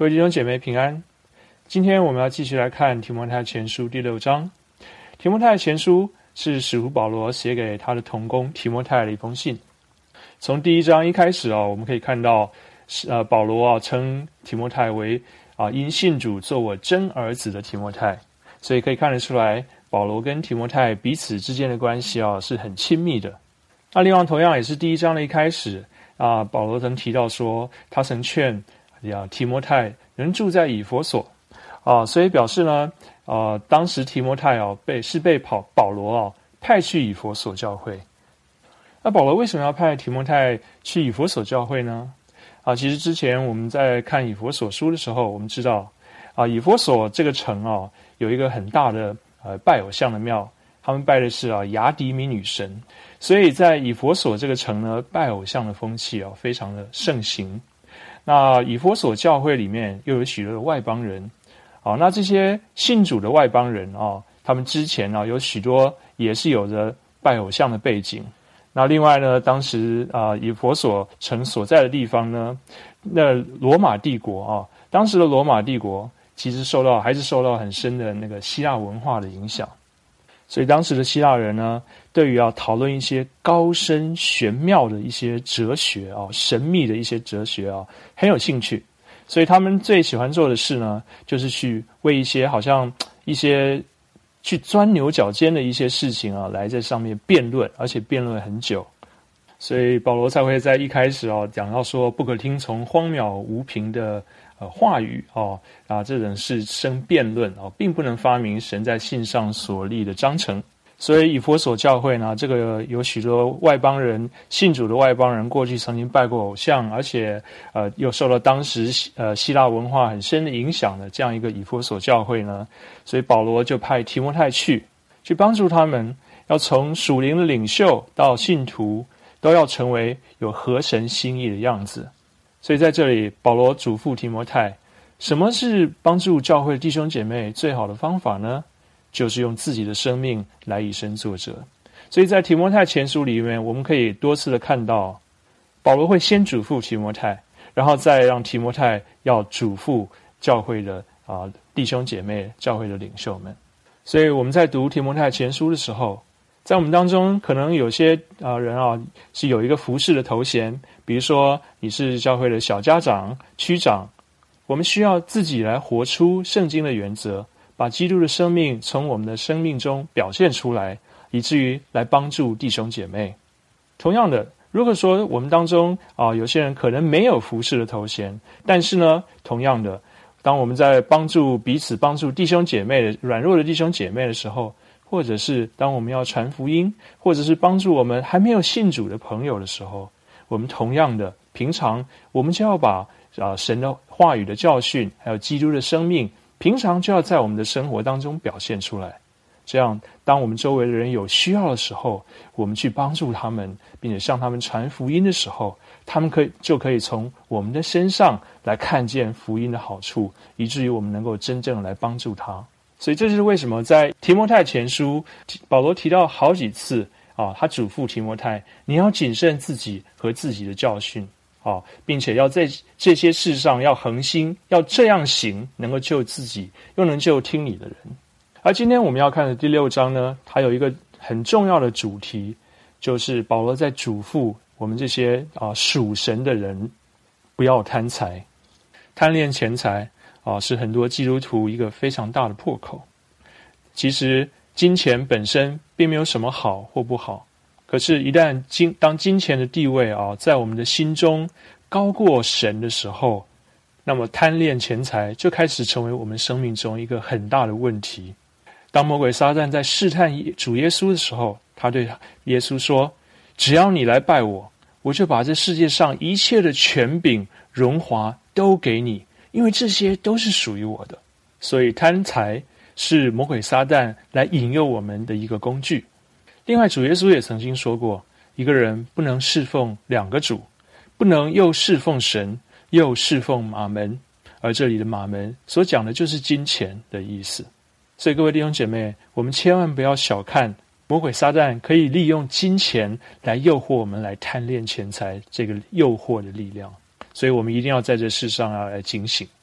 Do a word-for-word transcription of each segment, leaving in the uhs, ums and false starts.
各位弟兄姐妹平安。今天我们要继续来看提摩太前书第六章。提摩太前书是使徒保罗写给他的同工提摩太的一封信。从第一章一开始啊，我们可以看到，呃，保罗啊称提摩太为啊因信主做我真儿子的提摩太，所以可以看得出来，保罗跟提摩太彼此之间的关系啊是很亲密的。那另外同样也是第一章的一开始啊，保罗曾提到说，他曾劝啊提摩太人住在以弗所啊，所以表示呢，呃，当时提摩太啊被是被保保罗啊派去以弗所教会。那保罗为什么要派提摩太去以弗所教会呢？啊，其实之前我们在看以弗所书的时候，我们知道啊，以弗所这个城啊有一个很大的呃拜偶像的庙，他们拜的是啊雅底米女神，所以在以弗所这个城呢，拜偶像的风气啊非常的盛行。那以弗所教会里面又有许多的外邦人，啊，那这些信主的外邦人啊，他们之前啊有许多也是有着拜偶像的背景。那另外呢，当时啊以弗所城所在的地方呢，那罗马帝国啊，当时的罗马帝国其实受到还是受到很深的那个希腊文化的影响。所以当时的希腊人呢，对于要讨论一些高深玄妙的一些哲学啊，神秘的一些哲学啊，很有兴趣。所以他们最喜欢做的事呢，就是去为一些好像一些去钻牛角尖的一些事情啊，来在上面辩论，而且辩论很久。所以保罗才会在一开始啊讲到说，不可听从荒渺无凭的呃话语哦啊，这种是生辩论哦，并不能发明神在信上所立的章程。所以以弗所教会呢，这个有许多外邦人信主的外邦人，过去曾经拜过偶像，而且呃又受到当时呃希腊文化很深的影响的这样一个以弗所教会呢，所以保罗就派提摩太去去帮助他们，要从属灵的领袖到信徒，都要成为有合神心意的样子。所以在这里，保罗嘱咐提摩太，什么是帮助教会弟兄姐妹最好的方法呢？就是用自己的生命来以身作则。所以在提摩太前书里面，我们可以多次的看到，保罗会先嘱咐提摩太，然后再让提摩太要嘱咐教会的啊、呃、弟兄姐妹、教会的领袖们。所以我们在读提摩太前书的时候，在我们当中可能有些啊、呃、人啊是有一个服事的头衔，比如说你是教会的小家长、区长，我们需要自己来活出圣经的原则，把基督的生命从我们的生命中表现出来，以至于来帮助弟兄姐妹。同样的，如果说我们当中啊、呃、有些人可能没有服事的头衔，但是呢，同样的，当我们在帮助彼此、帮助弟兄姐妹的软弱的弟兄姐妹的时候，或者是当我们要传福音，或者是帮助我们还没有信主的朋友的时候，我们同样的，平常我们就要把啊、呃、神的话语的教训，还有基督的生命，平常就要在我们的生活当中表现出来。这样当我们周围的人有需要的时候，我们去帮助他们，并且向他们传福音的时候，他们可以就可以从我们的身上来看见福音的好处，以至于我们能够真正来帮助他。所以这就是为什么在提摩太前书，保罗提到好几次啊，他嘱咐提摩太，你要谨慎自己和自己的教训啊，并且要在这些事上要恒心，要这样行，能够救自己，又能救听你的人。而今天我们要看的第六章呢，它有一个很重要的主题，就是保罗在嘱咐我们这些啊属神的人，不要贪财。贪恋钱财啊，是很多基督徒一个非常大的破口。其实金钱本身并没有什么好或不好，可是一旦金当金钱的地位啊，在我们的心中高过神的时候，那么贪恋钱财就开始成为我们生命中一个很大的问题。当魔鬼撒旦在试探主耶稣的时候，他对耶稣说，只要你来拜我，我就把这世界上一切的权柄、荣华都给你，因为这些都是属于我的。所以贪财是魔鬼撒旦来引诱我们的一个工具。另外，主耶稣也曾经说过，一个人不能侍奉两个主，不能又侍奉神，又侍奉马门。而这里的马门所讲的就是金钱的意思。所以各位弟兄姐妹，我们千万不要小看魔鬼撒旦可以利用金钱来诱惑我们来贪恋钱财这个诱惑的力量。所以我们一定要在这世上要来警醒。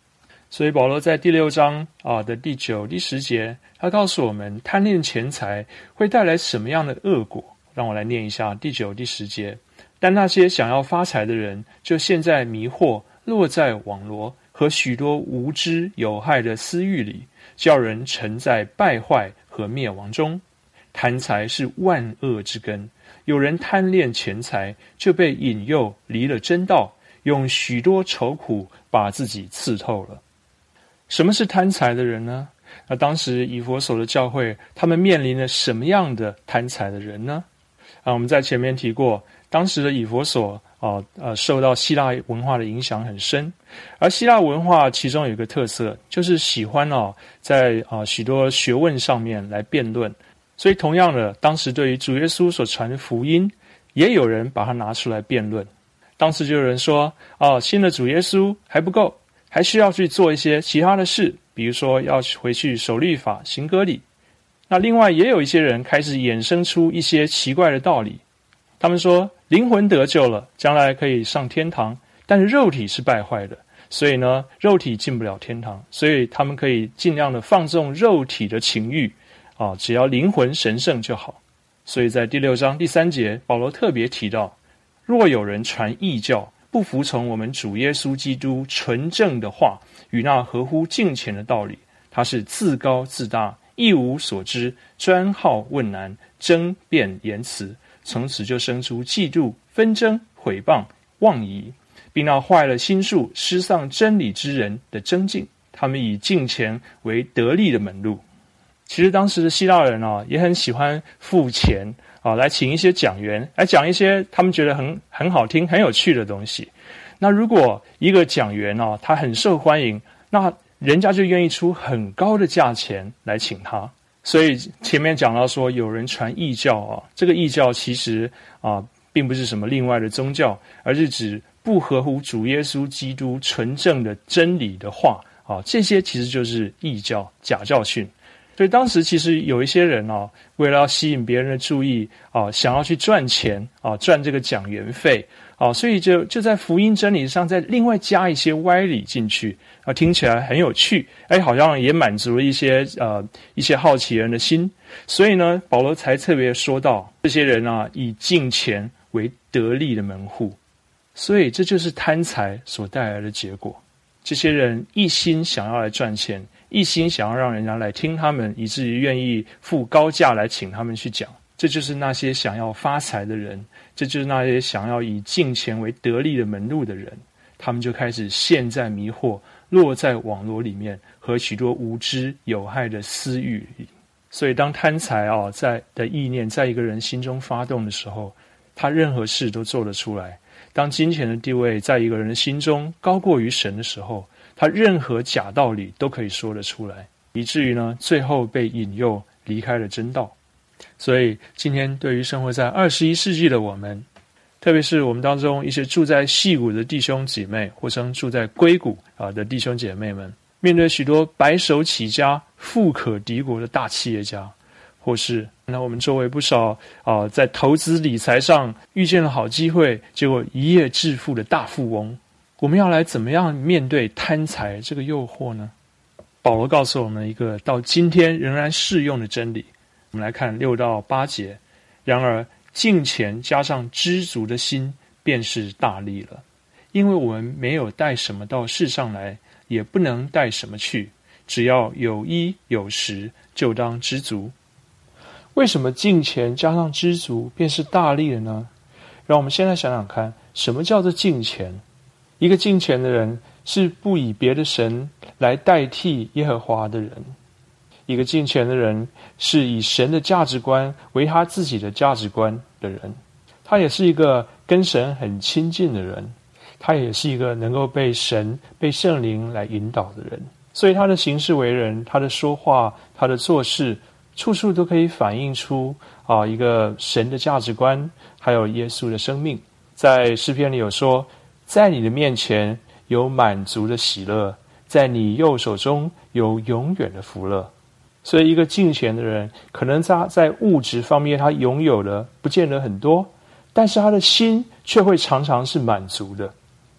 所以保罗在第六章啊的第九、第十节，他告诉我们，贪恋钱财会带来什么样的恶果。让我来念一下第九、第十节。但那些想要发财的人，就陷在迷惑，落在网罗和许多无知有害的私欲里，叫人沉在败坏和灭亡中。贪财是万恶之根，有人贪恋钱财，就被引诱离了真道，用许多愁苦把自己刺透了。什么是贪财的人呢？那当时以弗所的教会，他们面临了什么样的贪财的人呢？啊，我们在前面提过，当时的以弗所啊呃受到希腊文化的影响很深，而希腊文化其中有一个特色，就是喜欢哦在啊许多学问上面来辩论。所以同样的，当时对于主耶稣所传的福音，也有人把它拿出来辩论。当时就有人说，哦，信了主耶稣还不够，还需要去做一些其他的事，比如说要回去守律法、行割礼。那另外也有一些人开始衍生出一些奇怪的道理，他们说灵魂得救了，将来可以上天堂，但是肉体是败坏的，所以呢，肉体进不了天堂，所以他们可以尽量的放纵肉体的情欲啊，只要灵魂神圣就好。所以在第六章第三节，保罗特别提到，若有人传异教，不服从我们主耶稣基督纯正的话与那合乎敬虔的道理，他是自高自大，一无所知，专好问难，争辩言辞，从此就生出嫉妒、纷争、毁谤、妄疑，并那坏了心术、失丧真理之人的争竞。他们以敬钱为得利的门路。其实当时的希腊人啊，也很喜欢付钱啊，来请一些讲员来讲一些他们觉得很很好听、很有趣的东西。那如果一个讲员啊，他很受欢迎，那人家就愿意出很高的价钱来请他。所以前面讲到说有人传异教啊，这个异教其实啊并不是什么另外的宗教，而是指不合乎主耶稣基督纯正的真理的话啊，这些其实就是异教、假教训。所以当时其实有一些人啊，为了要吸引别人的注意啊，想要去赚钱啊，赚这个讲员费啊，所以就就在福音真理上再另外加一些歪理进去啊，听起来很有趣，哎，好像也满足了一些呃一些好奇人的心。所以呢，保罗才特别说到，这些人啊，以敬钱为得利的门户，所以这就是贪财所带来的结果。这些人一心想要来赚钱，一心想要让人家来听他们，以至于愿意付高价来请他们去讲。这就是那些想要发财的人，这就是那些想要以敬钱为得利的门路的人，他们就开始陷在迷惑，落在网络里面，和许多无知有害的私欲里。所以当贪财啊在的意念在一个人心中发动的时候，他任何事都做得出来。当金钱的地位在一个人的心中高过于神的时候，他任何假道理都可以说得出来，以至于呢，最后被引诱离开了真道。所以今天对于生活在二十一世纪的我们，特别是我们当中一些住在矽谷的弟兄姐妹，或称住在硅谷啊的弟兄姐妹们，面对许多白手起家、富可敌国的大企业家，或是那我们周围不少啊，在投资理财上遇见了好机会，结果一夜致富的大富翁，我们要来怎么样面对贪财这个诱惑呢？保罗告诉我们一个到今天仍然适用的真理。我们来看六到八节。然而敬虔加上知足的心，便是大利了。因为我们没有带什么到世上来，也不能带什么去，只要有衣有食，就当知足。为什么敬虔加上知足便是大利了呢？让我们现在想想看，什么叫做敬虔？一个敬虔的人是不以别的神来代替耶和华的人。一个敬虔的人是以神的价值观为他自己的价值观的人。他也是一个跟神很亲近的人，他也是一个能够被神被圣灵来引导的人。所以他的行事为人，他的说话，他的做事，处处都可以反映出啊一个神的价值观，还有耶稣的生命。在诗篇里有说，在你的面前有满足的喜乐，在你右手中有永远的福乐。所以一个敬虔的人，可能他在物质方面他拥有的不见得很多，但是他的心却会常常是满足的。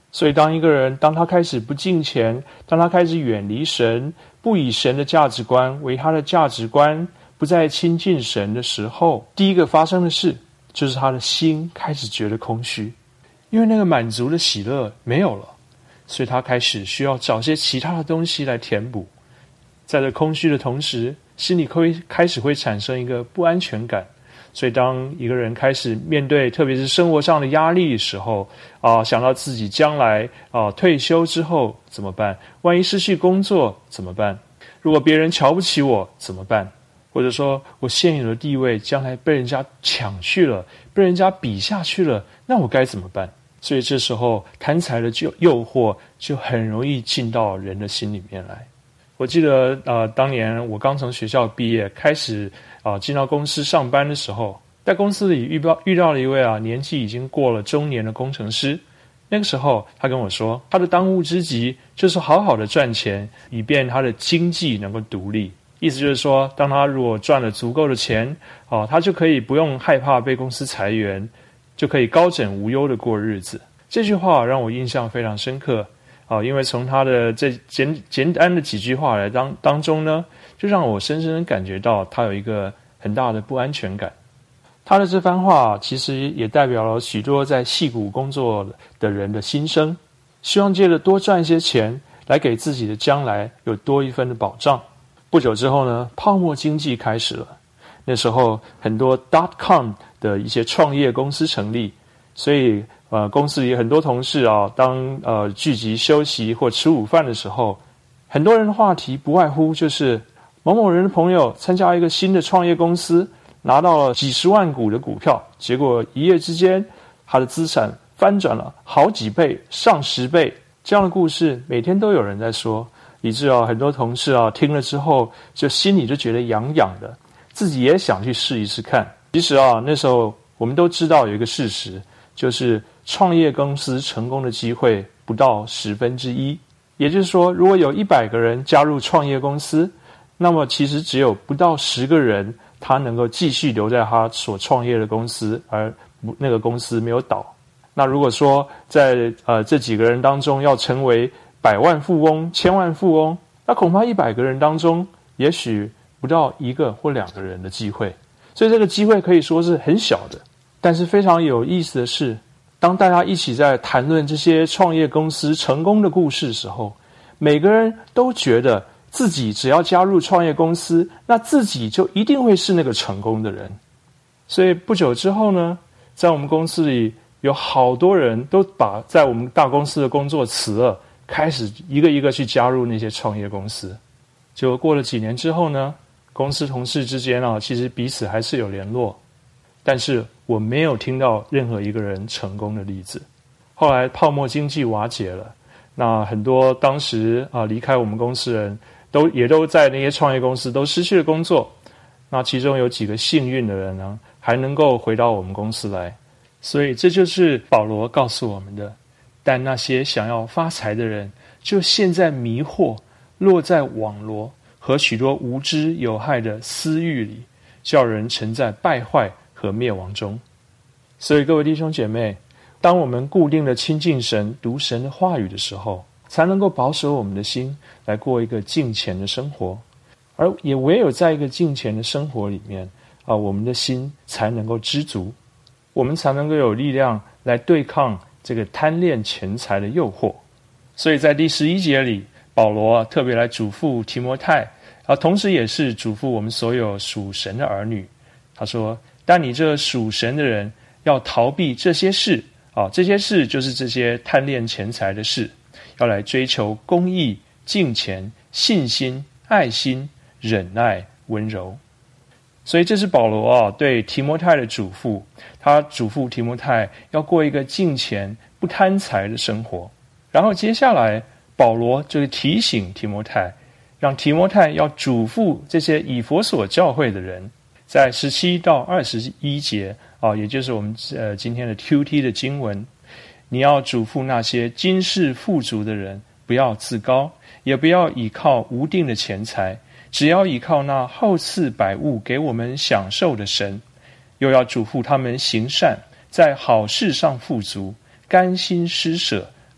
所以当一个人当他开始不敬虔，当他开始远离神，不以神的价值观为他的价值观，不再亲近神的时候，第一个发生的事就是他的心开始觉得空虚，因为那个满足的喜乐没有了，所以他开始需要找些其他的东西来填补。在这空虚的同时，心里会开始会产生一个不安全感。所以当一个人开始面对特别是生活上的压力的时候啊、呃，想到自己将来啊、呃、退休之后怎么办？万一失去工作怎么办？如果别人瞧不起我怎么办？或者说我现有的地位将来被人家抢去了，被人家比下去了，那我该怎么办？所以这时候贪财的诱惑就很容易进到人的心里面来。我记得呃，当年我刚从学校毕业，开始啊、呃、进到公司上班的时候，在公司里遇到遇到了一位啊年纪已经过了中年的工程师。那个时候他跟我说，他的当务之急就是好好的赚钱，以便他的经济能够独立。意思就是说，当他如果赚了足够的钱啊、呃，他就可以不用害怕被公司裁员，就可以高枕无忧的过日子。这句话让我印象非常深刻。啊，因为从他的这简简单的几句话来当当中呢，就让我深深的感觉到他有一个很大的不安全感。他的这番话其实也代表了许多在矽谷工作的人的心声，希望借着多赚一些钱来给自己的将来有多一分的保障。不久之后呢，泡沫经济开始了，那时候很多 dot com 的一些创业公司成立，所以呃，公司里很多同事啊，当呃聚集休息或吃午饭的时候，很多人的话题不外乎就是某某人的朋友参加一个新的创业公司，拿到了几十万股的股票，结果一夜之间他的资产翻转了好几倍、上十倍。这样的故事每天都有人在说，以致啊很多同事啊听了之后，就心里就觉得痒痒的，自己也想去试一试看。其实啊那时候我们都知道有一个事实，就是创业公司成功的机会不到十分之一，也就是说，如果有一百个人加入创业公司，那么其实只有不到十个人他能够继续留在他所创业的公司，而那个公司没有倒。那如果说在呃这几个人当中要成为百万富翁、千万富翁，那恐怕一百个人当中也许不到一个或两个人的机会，所以这个机会可以说是很小的。但是非常有意思的是，当大家一起在谈论这些创业公司成功的故事的时候，每个人都觉得自己只要加入创业公司，那自己就一定会是那个成功的人。所以不久之后呢，在我们公司里有好多人都把在我们大公司的工作辞了，开始一个一个去加入那些创业公司。结果过了几年之后呢，公司同事之间啊，其实彼此还是有联络，但是我没有听到任何一个人成功的例子。后来泡沫经济瓦解了，那很多当时啊离开我们公司的人都也都在那些创业公司都失去了工作。那其中有几个幸运的人呢，还能够回到我们公司来。所以这就是保罗告诉我们的。但那些想要发财的人，就陷在迷惑、落在网罗和许多无知有害的私欲里，叫人沉在败坏和灭亡中。所以各位弟兄姐妹，当我们固定的亲近神、读神的话语的时候，才能够保守我们的心，来过一个敬虔的生活。而也唯有在一个敬虔的生活里面啊，我们的心才能够知足，我们才能够有力量来对抗这个贪恋钱财的诱惑。所以在第十一节里，保罗特别来嘱咐提摩太，啊，同时也是嘱咐我们所有属神的儿女。他说：但你这属神的人要逃避这些事啊，这些事就是这些贪恋钱财的事，要来追求公义、敬虔、信心、爱心、忍耐、温柔。所以这是保罗啊对提摩太的嘱咐，他嘱咐提摩太要过一个敬虔、不贪财的生活。然后接下来保罗就提醒提摩太，让提摩太要嘱咐这些以弗所教会的人，在十七到二十一节啊，也就是我们呃今天的 Q T 的经文，你要嘱咐那些今世富足的人，不要自高，也不要倚靠无定的钱财，只要倚靠那厚赐百物给我们享受的神。又要嘱咐他们行善，在好事上富足，甘心施舍，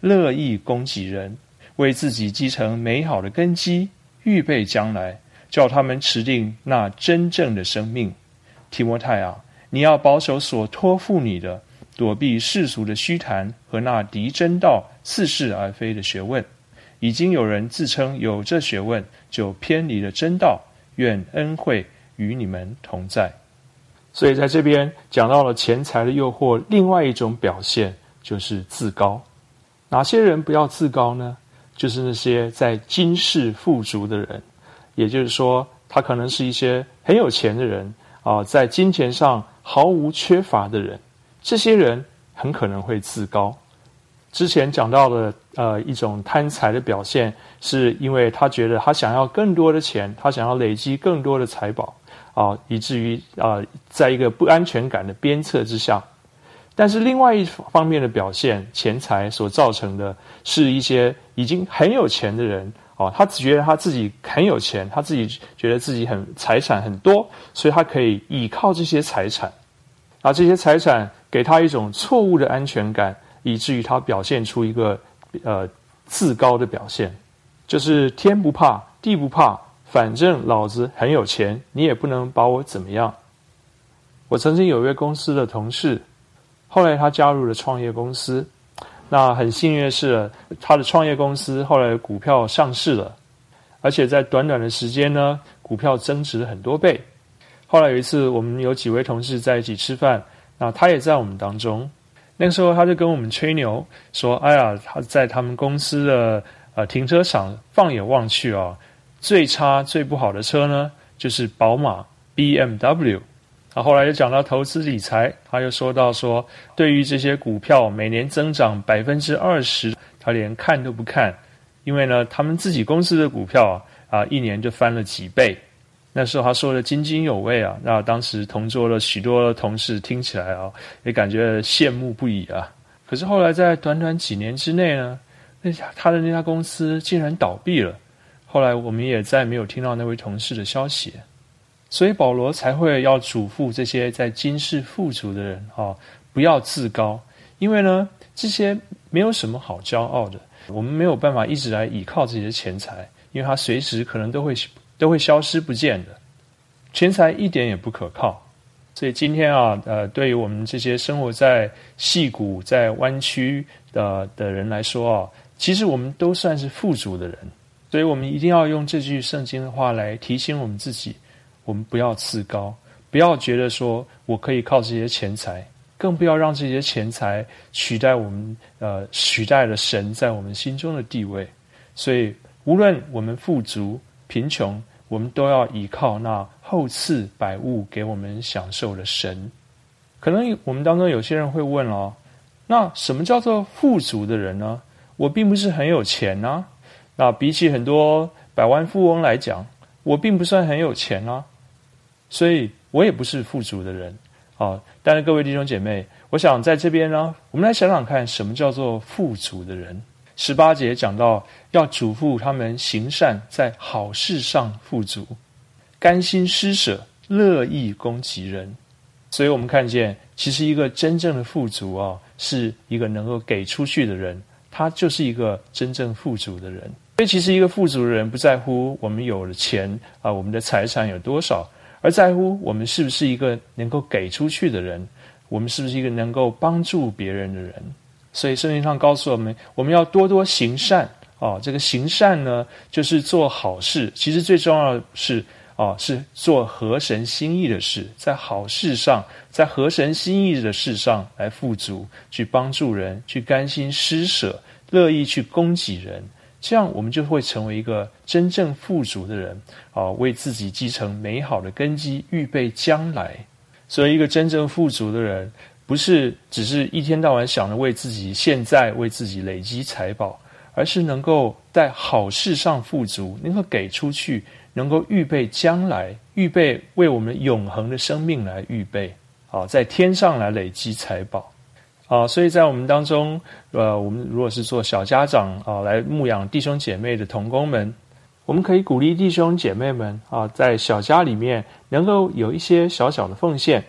乐意供给人，为自己积成美好的根基，预备将来，叫他们持定那真正的生命。提摩太啊，你要保守所托付你的，躲避世俗的虚谈和那敌真道似是而非的学问。已经有人自称有这学问，就偏离了真道，愿恩惠与你们同在。所以在这边讲到了钱财的诱惑，另外一种表现就是自高。哪些人不要自高呢？就是那些在今世富足的人，也就是说他可能是一些很有钱的人啊、呃，在金钱上毫无缺乏的人，这些人很可能会自高。之前讲到的呃一种贪财的表现，是因为他觉得他想要更多的钱，他想要累积更多的财宝啊、呃，以至于啊、呃，在一个不安全感的鞭策之下。但是另外一方面的表现，钱财所造成的是一些已经很有钱的人哦，他只觉得他自己很有钱，他自己觉得自己很财产很多，所以他可以依靠这些财产，而这些财产给他一种错误的安全感，以至于他表现出一个呃自高的表现，就是天不怕地不怕，反正老子很有钱，你也不能把我怎么样。我曾经有一位公司的同事，后来他加入了创业公司，那很幸运的是，他的创业公司后来股票上市了，而且在短短的时间呢，股票增值了很多倍。后来有一次，我们有几位同事在一起吃饭，那他也在我们当中。那个时候他就跟我们吹牛说：“哎呀，他在他们公司的呃停车场放眼望去啊，最差最不好的车呢，就是宝马 B M W。”啊，后来又讲到投资理财，他又说到说，对于这些股票每年增长百分之二十，他连看都不看，因为呢，他们自己公司的股票啊，啊一年就翻了几倍。那时候他说的津津有味啊，那当时同桌的许多同事听起来啊，也感觉羡慕不已啊。可是后来在短短几年之内呢，那他的那家公司竟然倒闭了。后来我们也再没有听到那位同事的消息。所以保罗才会要嘱咐这些在今世富足的人啊，不要自高，因为呢，这些没有什么好骄傲的。我们没有办法一直来依靠这些钱财，因为它随时可能都会都会消失不见的。钱财一点也不可靠。所以今天啊，呃，对于我们这些生活在矽谷、在湾区的的人来说啊，其实我们都算是富足的人。所以我们一定要用这句圣经的话来提醒我们自己。我们不要自高，不要觉得说我可以靠这些钱财，更不要让这些钱财取代我们呃取代了神在我们心中的地位。所以无论我们富足贫穷，我们都要依靠那厚赐百物给我们享受的神。可能我们当中有些人会问哦，那什么叫做富足的人呢？我并不是很有钱啊，那比起很多百万富翁来讲，我并不算很有钱啊，所以我也不是富足的人啊。但是各位弟兄姐妹，我想在这边呢，我们来想想看，什么叫做富足的人。十八节讲到要嘱咐他们行善，在好事上富足，甘心施舍，乐意供给人。所以我们看见，其实一个真正的富足啊，是一个能够给出去的人，他就是一个真正富足的人。所以其实一个富足的人不在乎我们有了钱啊，我们的财产有多少，而在乎我们是不是一个能够给出去的人，我们是不是一个能够帮助别人的人。所以圣经上告诉我们，我们要多多行善啊。这个行善呢，就是做好事。其实最重要的是啊，是做合神心意的事，在好事上，在合神心意的事上来富足，去帮助人，去甘心施舍，乐意去供给人。这样我们就会成为一个真正富足的人啊，为自己积成美好的根基，预备将来。所以一个真正富足的人，不是只是一天到晚想着为自己现在为自己累积财宝，而是能够在好事上富足，能够给出去，能够预备将来，预备为我们永恒的生命来预备啊，在天上来累积财宝。啊，所以在我们当中，呃，我们如果是做小家长啊，来牧养弟兄姐妹的同工们，我们可以鼓励弟兄姐妹们啊，在小家里面能够有一些小小的奉献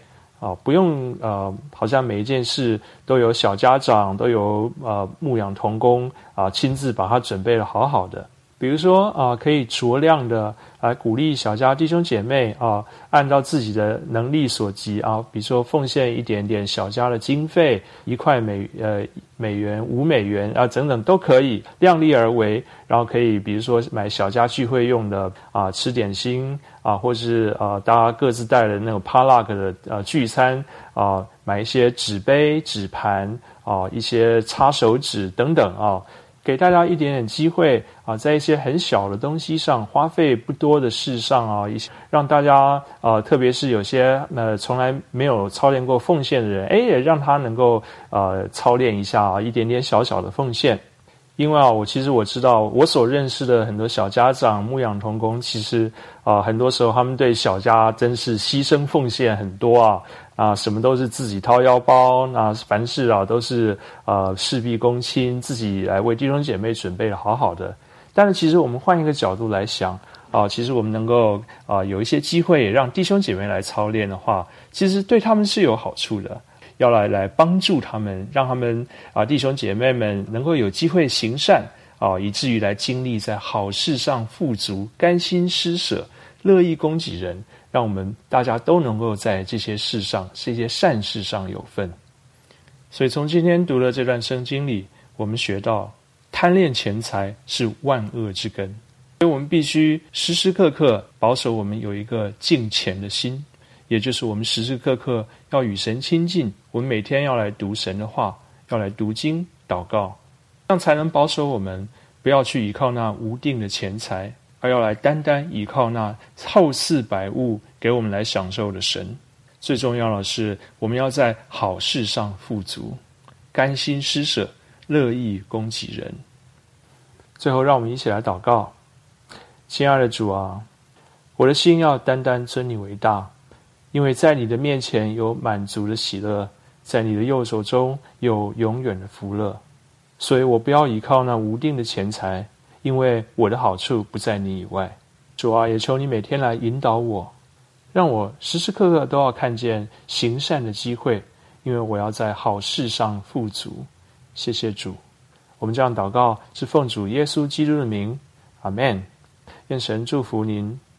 啊，不用呃，好像每一件事都有小家长，都有呃牧养同工啊、呃，亲自把它准备得好好的。比如说啊、呃，可以酌量的来鼓励小家弟兄姐妹啊、呃，按照自己的能力所及啊，比如说奉献一点点小家的经费，一块美呃美元、五美元啊，等等都可以量力而为。然后可以比如说买小家聚会用的啊、呃，吃点心啊，或是啊、呃，大家各自带的那种 potluck 的呃聚餐啊、呃，买一些纸杯、纸盘啊、呃，一些擦手纸等等啊。给大家一点点机会啊，在一些很小的东西上，花费不多的事上啊，一些让大家呃，特别是有些呃从来没有操练过奉献的人，哎，也让他能够呃操练一下啊，一点点小小的奉献。因为啊，我其实我知道，我所认识的很多小家长、牧养同工，其实啊、呃，很多时候他们对小家真是牺牲奉献很多啊。啊，什么都是自己掏腰包，那凡事啊都是呃事必躬亲，自己来为弟兄姐妹准备的好好的。但是其实我们换一个角度来想啊，其实我们能够啊有一些机会让弟兄姐妹来操练的话，其实对他们是有好处的。要来来帮助他们，让他们啊弟兄姐妹们能够有机会行善啊，以至于来经历在好事上富足，甘心施舍，乐意供给人。让我们大家都能够在这些事上、这些善事上有份。所以从今天读的这段圣经里，我们学到贪恋钱财是万恶之根，所以我们必须时时刻刻保守我们有一个敬虔的心，也就是我们时时刻刻要与神亲近，我们每天要来读神的话，要来读经祷告，这样才能保守我们不要去依靠那无定的钱财，而要来单单依靠那厚赐百物给我们来享受的神。最重要的是，我们要在好事上富足，甘心施舍，乐意供给人。最后让我们一起来祷告。亲爱的主啊，我的心要单单尊你为大，因为在你的面前有满足的喜乐，在你的右手中有永远的福乐。所以我不要依靠那无定的钱财，因为我的好处不在你以外。主啊，也求你每天来引导我，让我时时刻刻都要看见行善的机会，因为我要在好事上富足。谢谢主。我们这样祷告是奉主耶稣基督的名，阿们。愿神祝福您。